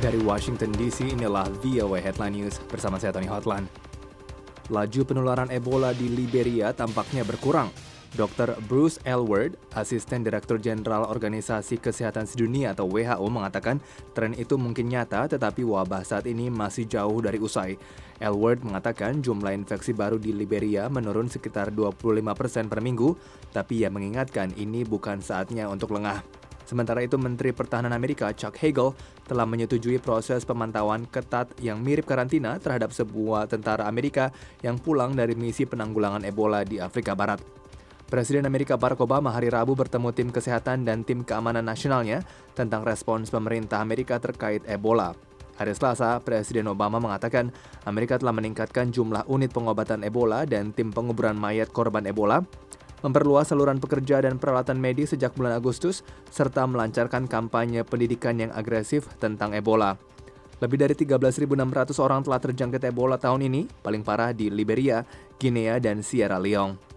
Dari Washington DC, inilah VOA Headline News bersama saya Tony Hotland. Laju penularan Ebola di Liberia tampaknya berkurang. Dr. Bruce Aylward, Asisten Direktur Jenderal Organisasi Kesehatan Sedunia atau WHO mengatakan tren itu mungkin nyata tetapi wabah saat ini masih jauh dari usai. Aylward mengatakan jumlah infeksi baru di Liberia menurun sekitar 25% per minggu, tapi ia mengingatkan ini bukan saatnya untuk lengah. Sementara itu, Menteri Pertahanan Amerika Chuck Hagel telah menyetujui proses pemantauan ketat yang mirip karantina terhadap sebuah tentara Amerika yang pulang dari misi penanggulangan Ebola di Afrika Barat. Presiden Amerika Barack Obama hari Rabu bertemu tim kesehatan dan tim keamanan nasionalnya tentang respons pemerintah Amerika terkait Ebola. Hari Selasa, Presiden Obama mengatakan Amerika telah meningkatkan jumlah unit pengobatan Ebola dan tim penguburan mayat korban Ebola, memperluas saluran pekerja dan peralatan medis sejak bulan Agustus, serta melancarkan kampanye pendidikan yang agresif tentang Ebola. Lebih dari 13.600 orang telah terjangkit Ebola tahun ini, paling parah di Liberia, Guinea, dan Sierra Leone.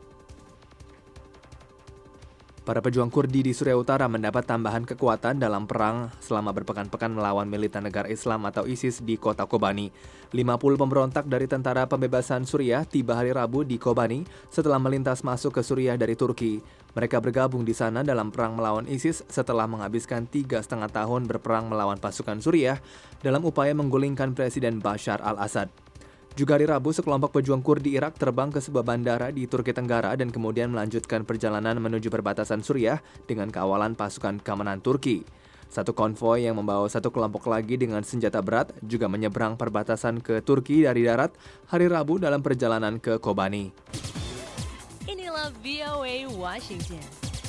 Para pejuang Kurdi di Suriah Utara mendapat tambahan kekuatan dalam perang selama berpekan-pekan melawan militan negara Islam atau ISIS di kota Kobani. 50 pemberontak dari Tentara Pembebasan Suriah tiba hari Rabu di Kobani setelah melintas masuk ke Suriah dari Turki. Mereka bergabung di sana dalam perang melawan ISIS setelah menghabiskan 3,5 tahun berperang melawan pasukan Suriah dalam upaya menggulingkan Presiden Bashar al-Assad. Juga hari Rabu, sekelompok pejuang Kurdi Irak terbang ke sebuah bandara di Turki Tenggara dan kemudian melanjutkan perjalanan menuju perbatasan Suriah dengan kawalan pasukan keamanan Turki. Satu konvoi yang membawa satu kelompok lagi dengan senjata berat juga menyeberang perbatasan ke Turki dari darat hari Rabu dalam perjalanan ke Kobani. Inilah VOA Washington.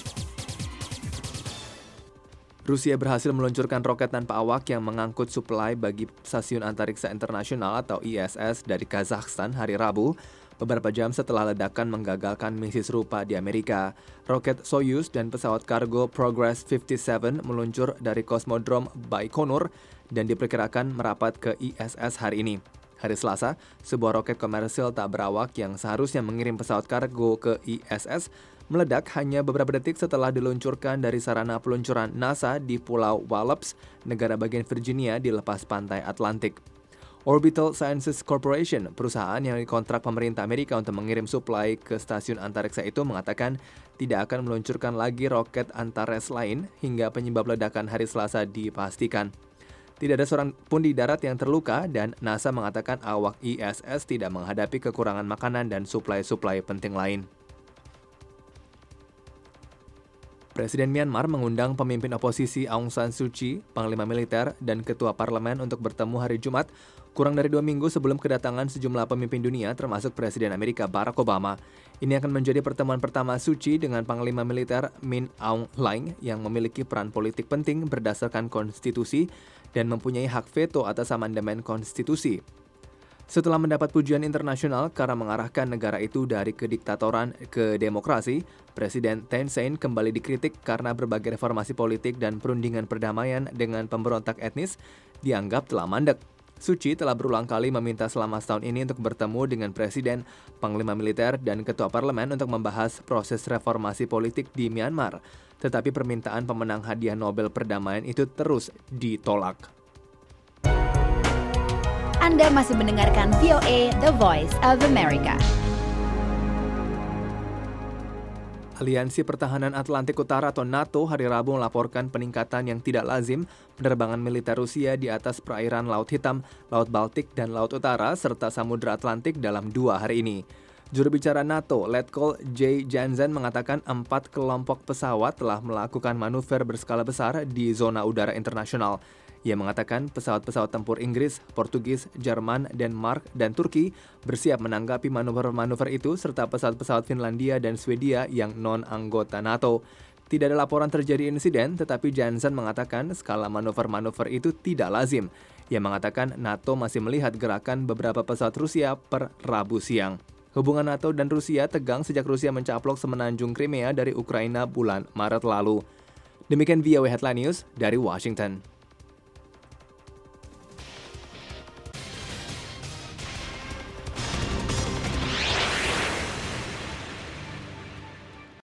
Rusia berhasil meluncurkan roket tanpa awak yang mengangkut suplai bagi Stasiun Antariksa Internasional atau ISS dari Kazakhstan hari Rabu, beberapa jam setelah ledakan menggagalkan misi serupa di Amerika. Roket Soyuz dan pesawat kargo Progress 57 meluncur dari Kosmodrom Baikonur dan diperkirakan merapat ke ISS hari ini. Hari Selasa, sebuah roket komersil tak berawak yang seharusnya mengirim pesawat kargo ke ISS meledak hanya beberapa detik setelah diluncurkan dari sarana peluncuran NASA di Pulau Wallops, negara bagian Virginia di lepas pantai Atlantik. Orbital Sciences Corporation, perusahaan yang dikontrak pemerintah Amerika untuk mengirim suplai ke stasiun antariksa itu mengatakan tidak akan meluncurkan lagi roket antares lain hingga penyebab ledakan hari Selasa dipastikan. Tidak ada seorang pun di darat yang terluka dan NASA mengatakan awak ISS tidak menghadapi kekurangan makanan dan suplai-suplai penting lain. Presiden Myanmar mengundang pemimpin oposisi Aung San Suu Kyi, panglima militer, dan ketua parlemen untuk bertemu hari Jumat, kurang dari 2 minggu sebelum kedatangan sejumlah pemimpin dunia termasuk Presiden Amerika Barack Obama. Ini akan menjadi pertemuan pertama Suu Kyi dengan panglima militer Min Aung Hlaing yang memiliki peran politik penting berdasarkan konstitusi dan mempunyai hak veto atas amandemen konstitusi. Setelah mendapat pujian internasional karena mengarahkan negara itu dari kediktatoran ke demokrasi, Presiden Thein Sein kembali dikritik karena berbagai reformasi politik dan perundingan perdamaian dengan pemberontak etnis dianggap telah mandek. Suu Kyi telah berulang kali meminta selama setahun ini untuk bertemu dengan Presiden, Panglima Militer, dan Ketua Parlemen untuk membahas proses reformasi politik di Myanmar. Tetapi permintaan pemenang hadiah Nobel Perdamaian itu terus ditolak. Anda masih mendengarkan VOA, The Voice of America. Aliansi Pertahanan Atlantik Utara atau NATO hari Rabu melaporkan peningkatan yang tidak lazim penerbangan militer Rusia di atas perairan Laut Hitam, Laut Baltik, dan Laut Utara serta Samudra Atlantik dalam 2 hari ini. Juru bicara NATO, Letkol J. Jansen mengatakan 4 kelompok pesawat telah melakukan manuver berskala besar di zona udara internasional. Ia mengatakan pesawat-pesawat tempur Inggris, Portugis, Jerman, Denmark, dan Turki bersiap menanggapi manuver-manuver itu serta pesawat-pesawat Finlandia dan Swedia yang non-anggota NATO. Tidak ada laporan terjadi insiden, tetapi Jansen mengatakan skala manuver-manuver itu tidak lazim. Ia mengatakan NATO masih melihat gerakan beberapa pesawat Rusia per Rabu siang. Hubungan NATO dan Rusia tegang sejak Rusia mencaplok semenanjung Crimea dari Ukraina bulan Maret lalu. Demikian VOA Headline News dari Washington.